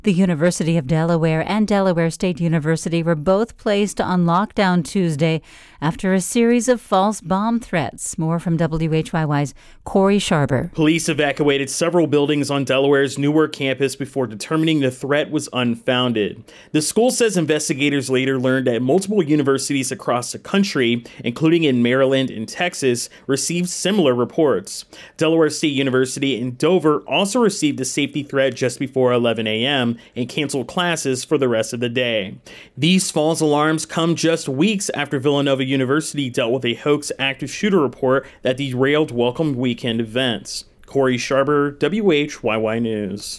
The University of Delaware and Delaware State University were both placed on lockdown Tuesday after a series of false bomb threats. More from WHYY's Corey Sharber. Police evacuated several buildings on Delaware's Newark campus before determining the threat was unfounded. The school says investigators later learned that multiple universities across the country, including in Maryland and Texas, received similar reports. Delaware State University in Dover also received a safety threat just before 11 a.m. and canceled classes for the rest of the day. These false alarms come just weeks after Villanova University dealt with a hoax active shooter report that derailed welcome weekend events. Corey Sharber, WHYY News.